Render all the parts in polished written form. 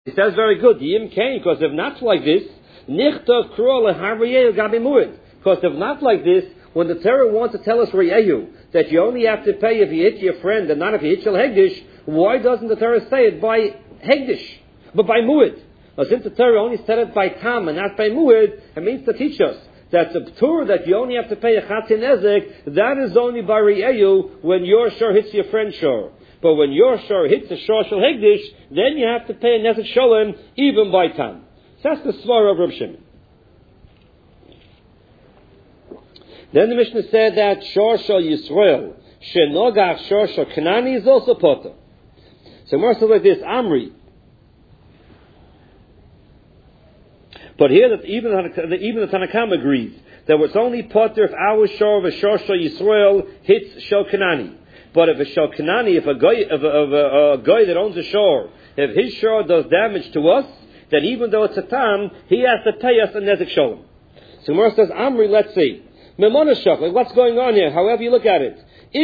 He says very good, Yim Kain, because if not like this, Nichta Krol Harvayel Gabi Mu'id. Because if not like this, when the Torah wants to tell us Re'ehu, that you only have to pay if you hit your friend and not if you hit Shel Hegdish, why doesn't the Torah say it by Hegdish, but by Mu'id? Well, since the Torah only said it by Tam and not by Mu'id, it means to teach us that the Torah that you only have to pay a Chatzin Nezek, that is only by Re'ehu when your shor hits your friend's shor. But when your shor hits the shor Shel Hegdish, then you have to pay a Nezek Sholem even by Tam. So that's the Svar of Reb Shimon. Then the Mishnah said that shor Shel Yisrael, Shenogach shor Shel Kanani is also potter. So more so like this, Amri. But here that even the Tanakam agrees that it's only potter if our shor of a shor Shel Yisrael hits Shel Kanani. But if a Shel Kanani, if a guy that owns a shor, if his shor does damage to us, then even though it's a tam, he has to pay us a nezek sholem. So Gemara says, Amri, let's see. Memonashach, like what's going on here? However you look at it.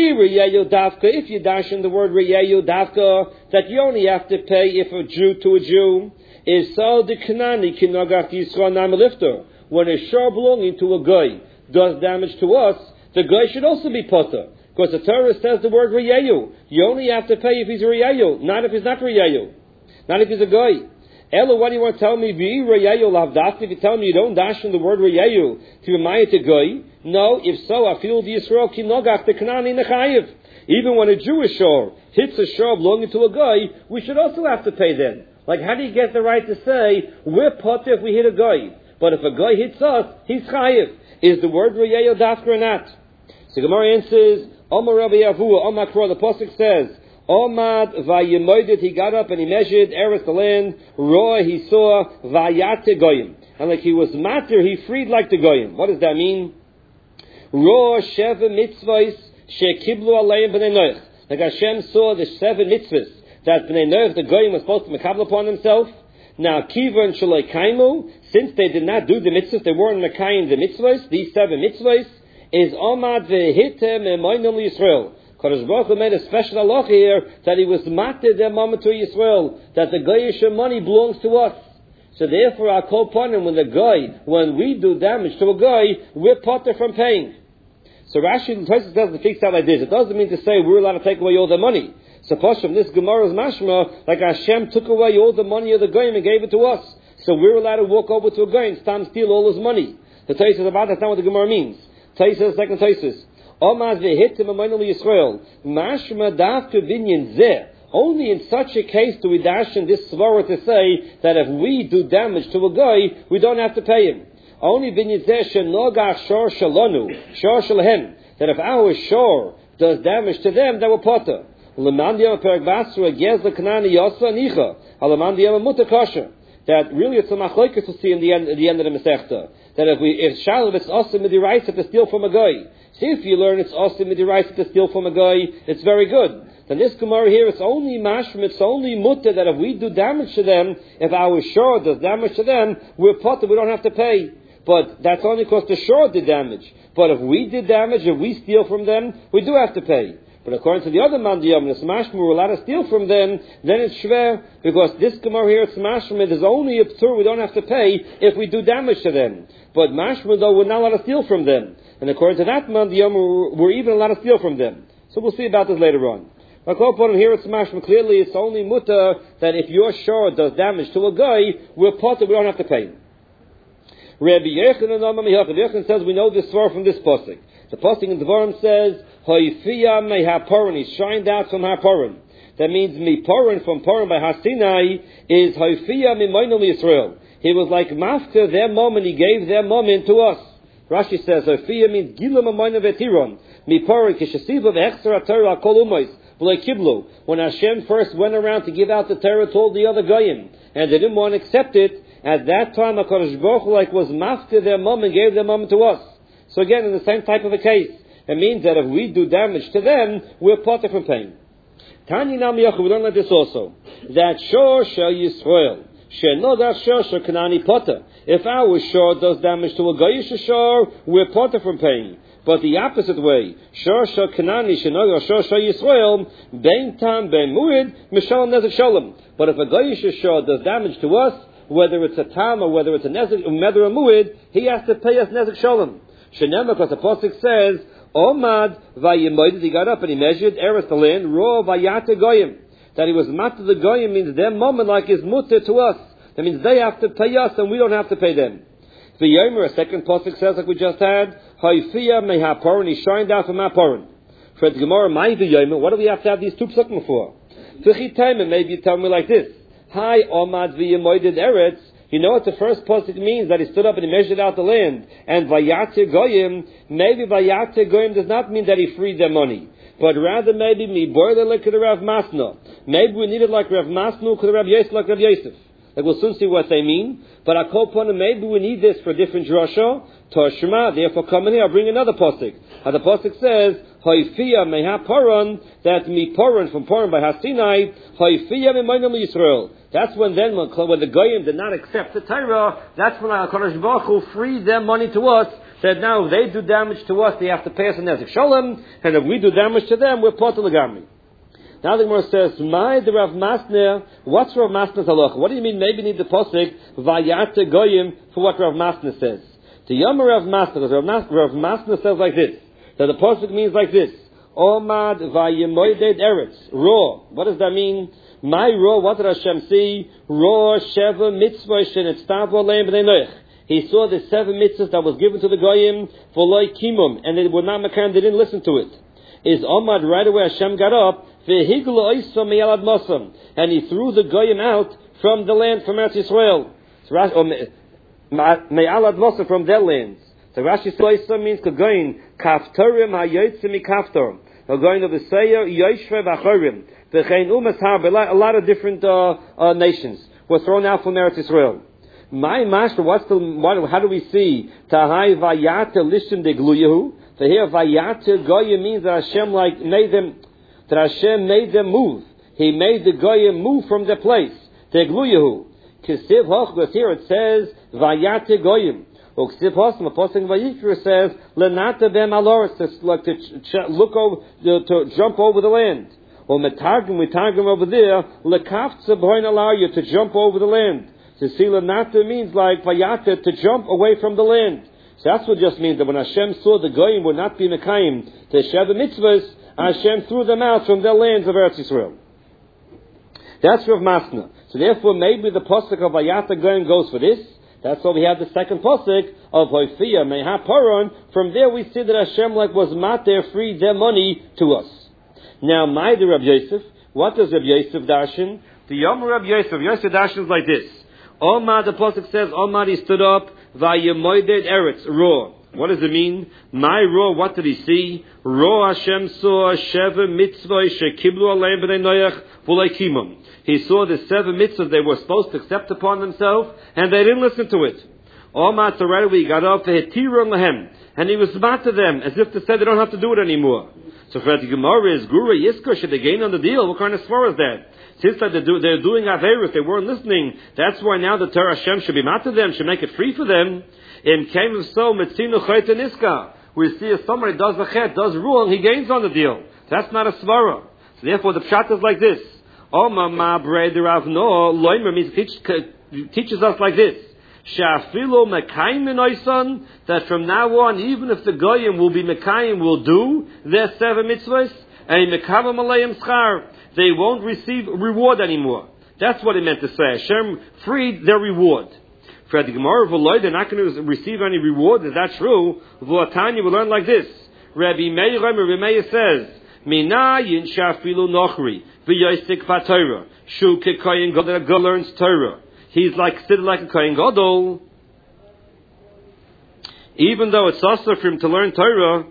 If you dash in the word reyayu davka, that you only have to pay if a Jew to a Jew is so the Kanani kinagach Yisrael namelifter. When a shor belonging to a guy does damage to us, the guy should also be potter. Because the Torah says the word reyayu. You only have to pay if he's a reyayu, not if he's not reyayu. Not if he's a guy. Ella, what do you want to tell me? If you tell me you don't dash in the word reyayu to remind to guy, no. If so, I feel the Yisrael kinogach the Kanani nechayiv. Even when a Jewish shor hits a shor belonging to a guy, we should also have to pay them. Like, how do you get the right to say we're potter if we hit a guy, but if a guy hits us, he's chayiv? Is the word reyayu dafka or not? So Gemara answers, Omar Rabbi Yavua, Omar Kro. The pasuk says, Omad vayemoided, he got up and he measured Eretz the land. Roa, he saw vayate goyim, and like he was matir, he freed like the goyim. What does that mean? Roa sheva mitzvahs shekiblu aleim b'nei Noach. Like Hashem saw the 7 mitzvahs that b'nei Noach, the goyim, was supposed to mekabel upon himself. Now kiva and shaloi kaimu, since they did not do the mitzvahs, they weren't mekayim the mitzvahs. These 7 mitzvahs is Omad vehitem emoinum Yisrael. Kodesh Baruch Hu made a special halacha here that he was matir their mama to Yisrael, that the goyish money belongs to us. So therefore, our kol panim, when we do damage to a guy, we're potter from paying. So Rashi and Tosfos says the fix out like this. It doesn't mean to say we're allowed to take away all the money. Suppose from this Gemara's mashma, like Hashem took away all the money of the goyim and gave it to us. So we're allowed to walk over to a guy and steal all his money. The Tosfos says about that's not what the Gemara means. Tosfos, second Tosfos. Omad vehitim amoinum Yisrael. Mashma davka binyan zeh. Only in such a case do we dash in this svara to say that if we do damage to a guy, we don't have to pay him. Only binyan zeh shenogach shor shalonu, shor shalahem. That if our shor does damage to them, they will potter. Lemandiyam perak basra gez lekanani yasa nicha. Alamandiyam mutakasha. That really it's a machlokes to see in the end of the Masechta. That if Shalom it's also midiraisa to steal from a guy. See, if you learn it's also midiraisa to steal from a guy, it's very good. Then this Gemara here, it's only mashrim, it's only mutter that if we do damage to them, if our shor does damage to them, we're potter, we don't have to pay. But that's only because the shor did damage. But if we did damage, if we steal from them, we do have to pay. But according to the other mandiyam, the smashma, we're allowed to steal from them, then it's shver, because this Gemara here, it's mashma, there's only a ptur, we don't have to pay if we do damage to them. But mashma, though, we're not allowed to steal from them. And according to that mandiyam, we're even allowed to steal from them. So we'll see about this later on. But here it's mashma, clearly it's only mutter that if your shor does damage to a guy, we're potter, we don't have to pay. Rabbi Yechon says we know this svar from this pasuk. The pasuk in Devarim says, Hoifiya me haporin, he shined out from haporin. That means mi porin, from porin by Hasinai, is Hoifiya mi moinum Yisrael. He was like mafka their mom, and he gave their mom into us. Rashi says, Hoifiya means gilam amoinum vetiron. Mi porin, kishasiva ve'echsar Torah kol umois. When Hashem first went around to give out the Torah to all the other goyim, and they didn't want to accept it, at that time HaKadosh Baruch Hu was mafka their mom and gave their mom to us. So again, in the same type of a case, it means that if we do damage to them, we're potter from paying. Tanya Nam Yachu, we learn like this also, that shor shel Yisrael, shenogach shor shel Kanani potter. If our shor does damage to a goyish shor, we're potter from paying. But the opposite way, Shor Shal Kanani Shenoy or Shor Shal Yisrael, Bein Tam Bein Muid, Mishal Nezek Shalom. But if a Goyish Shor does damage to us, whether it's a Tam or whether it's a Nezek, Medr or Muid, he has to pay us Nezek Shalom. Shenemah, because the Pasuk says, Omad Vayimoid, he got up and he measured Eretz the land, Ro Vayate Goyim. That he was Matter the Goyim means their moment like is mutter to us. That means they have to pay us and we don't have to pay them. The Yomer, a second pasuk says like we just had, Haifiya mehaporin, he shined out from Haporin. For the Gemara, my Yomer, what do we have to have these two psukim for? Maybe you tell me like this. Hi Omad V'Yemoided Eretz. You know what the first pasuk means? That he stood up and he measured out the land. And Vayate Goyim, maybe Vayate Goyim does not mean that he freed their money. But rather maybe me boiler like the Rav Masna. Maybe we need it like Rav Masna, could Rav Yosef like Rav Yosef. Like we'll soon see what they mean. But I call upon them, maybe we need this for a different drasha. Toshma, therefore come in here, I'll bring another pasuk. And the pasuk says, Haifiya meha paran, that's me paran from paran by Hasinai, Haifiya me'maynam Yisrael. That's when the Goyim did not accept the Torah, that's when HaKadosh Baruch Hu freed their money to us, that now if they do damage to us, they have to pay us a Nezek Shalom, and if we do damage to them, we're Potel Legami. Now the Gemara says, the Rav Masner, what's Rav Masner's halacha? What do you mean maybe need the pasuk, Vayate Goyim, for what Rav Masner says? The Yom Rav Masner, Rav Masner says like this, that the pasuk means like this, Omad Vayemoided Eretz, Raw. What does that mean? My Raw, what did Hashem see? Raw Sheva Mitzvah Shenetztavo Leim B'nei Noach. He saw the 7 mitzvahs that was given to the Goyim for Loi Kimum, and they were not Makan, they didn't listen to it. Is Omad right away Hashem got up, and he threw the Goyim out from the land, from Eretz Yisrael. Me'alad Mosam, from their lands. So Rashi says means Kagoyin, Kaftarim HaYotzim Mikaftar. Kagoyin of the Seir, Yoshve V'achorim. V'chein Umas Har, a lot of different nations were thrown out from Eretz Yisrael. My master, how do we see Tahai Vayate Lishim de Gluyahu? So here Vayate Goyim means that Hashem made them move. He made the Goyim move from their place. De Gluyahu. Kisiv Hochgos, here it says Vayate Goyim. Uksiv Hosam, a posting Vayikra says Lenata Bem Aloris, to jump over the land. Or Metargum, we targum over there, Lekafza B'hoin Alarya, to jump over the land. To see Lenata means like Vayate, to jump away from the land. So that's what just means that when Hashem saw the Goyim would not be Mekayim to share the mitzvahs, Hashem threw them out from their lands of Eretz Yisrael. That's Rav Masna. So therefore maybe the pasuk of Vayate Goyim goes for this. That's why we have the second pasuk of Hoifiya Meha Paran. From there we see that Hashem was mater, freed their money to us. Now, the Rav Yosef, what does Rav Yosef darshan? The Yom Rav Yosef darshan is like this. Omar, the pasuk says, Omar, he stood up, Vayemoided Eretz, Raw. What does it mean? My Raw, what did he see? Raw Hashem saw Sheva Mitzvah Shekiblu Aleim B'nei Noach V'lei Kimum. He saw the 7 mitzvahs they were supposed to accept upon themselves, and they didn't listen to it. Omar, so right away he got up, V'hetirun Lahem, and he was smart to them, as if to say they don't have to do it anymore. So for the Gemara is Gura Yiska, should they gain on the deal? What kind of svara is that? Since that they're doing Averis, they weren't listening, that's why now the Torah Hashem should be mad to them, should make it free for them. In came of so, Metzinu Chayt Niska. We see if somebody does the chet, does wrong, he gains on the deal. That's not a svara. So therefore the pshat is like this. Oma ma breder avno, loimer means teaches us like this. Sha'afilo mekayim minoisan, that from now on, even if the goyim will be mekayim, will do their 7 mitzvahs, and mekavam alayim schar, they won't receive reward anymore. That's what it meant to say. Hashem freed their reward. For the Gemara of Eloi, they're not going to receive any reward. Is that true? V'atanya will learn like this. Rabbi Meir says, Mina yin shafilu nochri v'yosik v'Torah shu kekoyin gadol learns Torah. He's considered like a koyin gadol, even though it's also for him to learn Torah.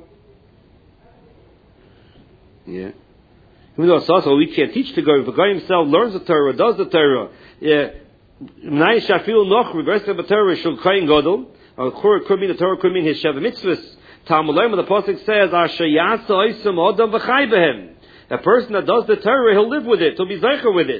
Yeah. Even though it's also, we can't teach the goyim. The goyim himself learns the Torah, does the Torah. Yeah. Nai shafil noch reverse the Torah shul koyin gadol. Or could mean the Torah could mean his Sheva mitzvahs. Talmud the pasuk says, "Asher yasa oisam adam v'chai behem." A person that does the Torah, he'll live with it. He'll be zeicher with it.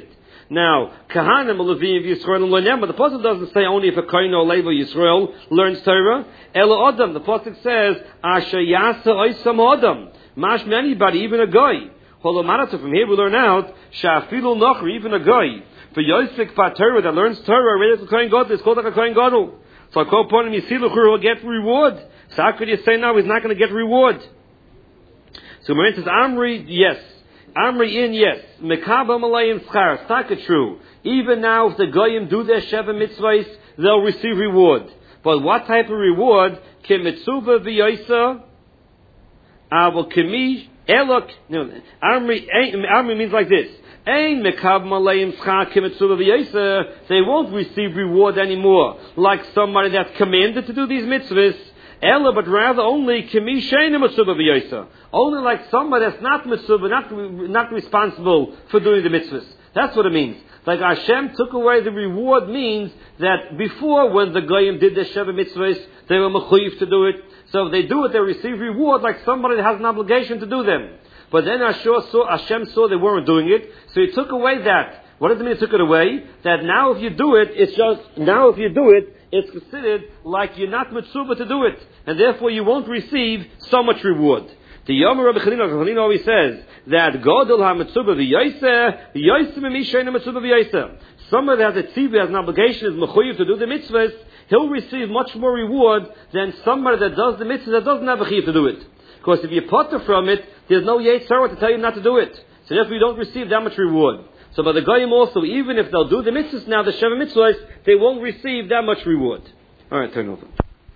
Now, Kahanim, Levim, Yisrael, and Lonem, but the Pasuk doesn't say only if a Kohen or Levi Yisrael learns Torah. Elo Adam, the Pasuk says, Asher Yasa Oisam Adam. Mashma anybody, even a guy. Holomarata, from here we learn out, Shafilu Nochri, even a guy. For Yosef Torah that learns Torah, already it's Kohen Gadol, it's called like a Kohen Gadol. So I call upon him, Yisiluchur, will get reward. So how could you say now he's not going to get reward? So Marin says, Amri, yes. Amri in, yes. Mekaba Malayim Schar, Staka true. Even now, if the Goyim do their Sheva Mitzvahs, they'll receive reward. But what type of reward? Kimitzuva v'yoisa, avol kimi, elok, no, Amri means like this. Ein Mekaba Malayim Schar, Kimitzuva v'yoisa, they won't receive reward anymore, like somebody that's commanded to do these mitzvahs. Ella, but rather only kimi sheina mitzvah v'yosa. Only like somebody that's not mitzvah, not responsible for doing the mitzvahs. That's what it means. Like Hashem took away the reward means that before, when the Goyim did their Sheva mitzvahs, they were mechuyev to do it. So if they do it, they receive reward like somebody that has an obligation to do them. But then Hashem saw they weren't doing it, so He took away that. What does it mean He took it away? That now if you do it, it's considered like you're not mitzvah to do it, and therefore you won't receive so much reward. The Yomer Rabbi Chanina always says that Godel ha-mitzvah v'yoseh, yoseh m'misheina mitzvah v'yoseh. Someone that has a tzivah, has an obligation, is mechuyev to do the mitzvahs, he'll receive much more reward than somebody that does the mitzvahs that doesn't have a chiyuv to do it. Because if you potter from it, there's no yetzer to tell you not to do it. So therefore you don't receive that much reward. So by the Goyim also, even if they'll do the mitzvahs now, the Sheva mitzvahs, they won't receive that much reward. Alright, turn over.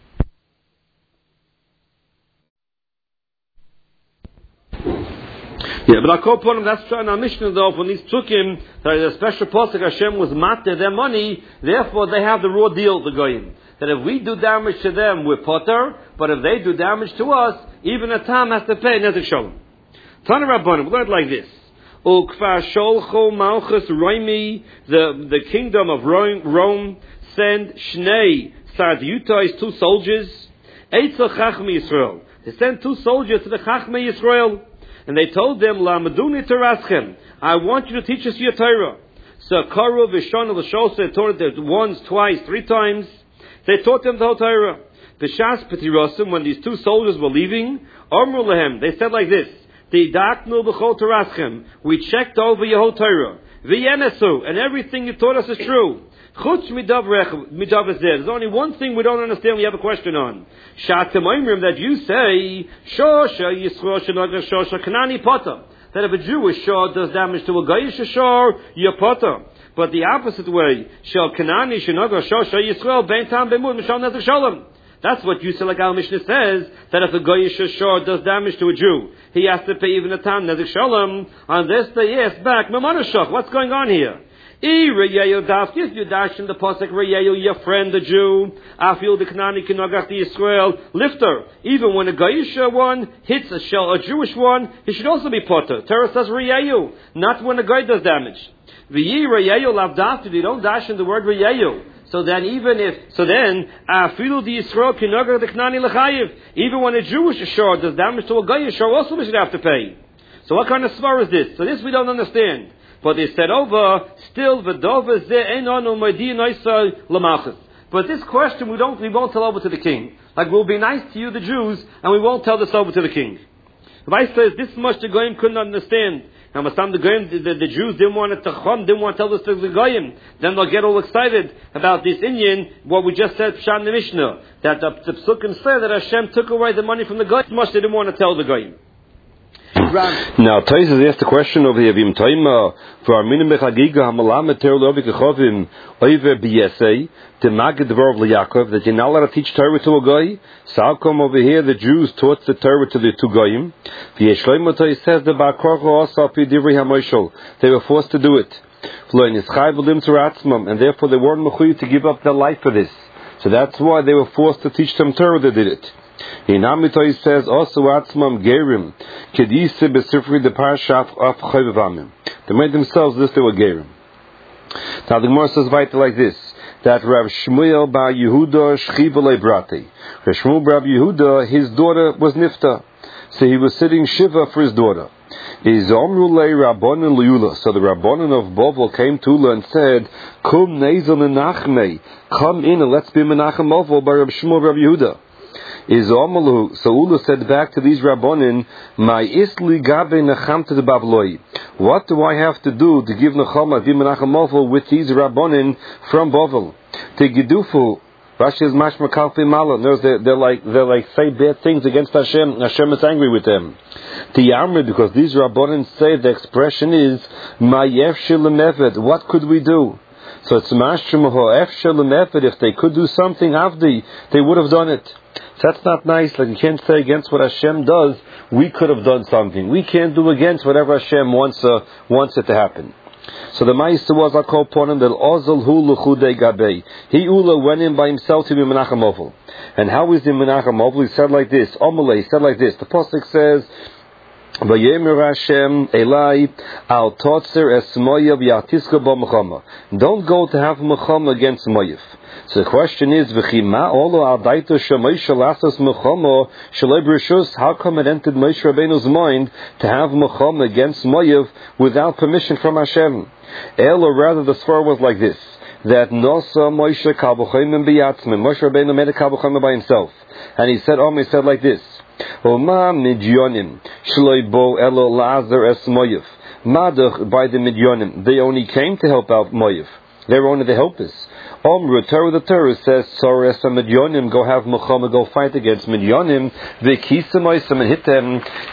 Yeah, but I'll call upon him, that's trying our Mishnah though, when these Psukim, there's a special pasuk, Hashem was matter their money, therefore they have the raw deal, the Goyim. That if we do damage to them, we're potter, but if they do damage to us, even a Tam has to pay Nezek Shalom. Tana Rabbanim, we learned like this. Ukfar Sholcho Malchus Roimi, the kingdom of Rome, send Shnei Sardiutais, 2 soldiers, Eitzel Chachmei Yisrael. They sent 2 soldiers to the Chachmei Yisrael, and they told them, La Maduni Teraschem, I want you to teach us your Torah. So Karu Vishon L'Shos, they taught it once, twice, 3 times. They taught them the whole Torah. B'shas Petirosim, when these 2 soldiers were leaving, Amru Lehem, they said like this, we checked over your whole Torah. And everything you taught us is true. There's only one thing we don't understand, we have a question on. That you say, that if a Jewish shor does damage to a Goyish shor, you're potter. But the opposite way, that's what Yusuf like our Mishnah says, that if a Goyish shor does damage to a Jew, he has to pay even a Tam Nezek Shalom. On this they ask back, what's going on here? If you dash in the pasuk Reyayu, your friend the Jew, Afil the Knani Kinogach the Israel, lifter. Even when a Goyish one hits a Jewish one, he should also be potter. Torah says Reyayu, not when a Goy does damage. V'yi Reyayu lavdafti, you don't dash in the word Reyayu. So then, even when a Jewish shor does damage to a Goyish shor, also we should have to pay. So what kind of svar is this? So this we don't understand. But they said over, still but this question we won't tell over to the king. Like we'll be nice to you, the Jews, and we won't tell this over to the king. The Vice says this much the Goyim couldn't understand. Now, the Goyim, the Jews didn't want to tell this to the Goyim. Then they'll get all excited about this Inyan, what we just said, Pshat in the Mishnah, that the Psukim said that Hashem took away the money from the Goyim. Much they didn't want to tell the Goyim. Now, Taisus asked the question over here, Vim Taima, for our minim bechagiga hamalamet terlovi kechovim oiver b'yesei, the magid dvorov liyakov, that you're not allowed to teach Torah to a guy. So how come over here the Jews taught the Torah to the 2 goyim? V'yeshloimotai says the Ba'korcho also pi divrei hamoshel. They were forced to do it. And therefore they weren't mechuyev to give up their life for this. So that's why they were forced to teach them Torah. They did it. Inamitoy says also atzmam gerim kedise besifri the parashaf of chayvamim. They made themselves this, they were gerim. Now the Gemara says right like this, that Rav Shmuel bar Yehuda shchivalei brati. Rav Shmuel bar Yehuda, his daughter was nifta, so he was sitting shiva for his daughter. Is Omrulei Rabbanan Liula. So the Rabbanan of Bovel came to Ula and said, Kum Nezel Menachmei, come in and let's be Menachem Ovel by Reb Shmuel Reb Yehuda. Is Omalu. So Ula said back to these Rabbanin, My Isli Gabe Nachamta de Bavloi. What do I have to do to give Nechama be Menachem Ovel with these Rabbanin from Bovel? To Gidufu. Rashi is mashma kalfi mala. They're like say bad things against Hashem. Hashem is angry with them. Tiyamri, because these Rabbanim say the expression is ma'yef shel what could we do? So it's mashma ho'ef shel if they could do something avdi, they would have done it. So that's not nice. Like you can't say against what Hashem does, we could have done something. We can't do against whatever Hashem wants it to happen. So the Ma'isa was call upon him that Ozal Hu L'chudei Gabei. He Ula went in by himself to be Menachem Ovel. And how is he Menachem Ovel? He said like this. Omelei, he said like this. The Pasuk says, Vayemer Hashem Elai Al Totzer Es Moyev Yatiska Bo Mechama. Don't go to have Mechama against Moyev. So the question is, how come it entered Moshe Rabbeinu's mind to have Mechama against Moyev without permission from Hashem? Or rather, the svar was like this, that Nosa Moshe Kabochayim Biyatzmin. Moshe Rabbeinu made a Kabochayim by himself. And he said like this, Oma Midyonim Shloi Bo Elo Lazar Es Moyev. Madach by the Midyonim. They only came to help out Moyev. They were only the helpers. The Torah says, Sores and Midyonim, go have Mechama, go fight against Midyonim, V'kisamoisam, and hit them,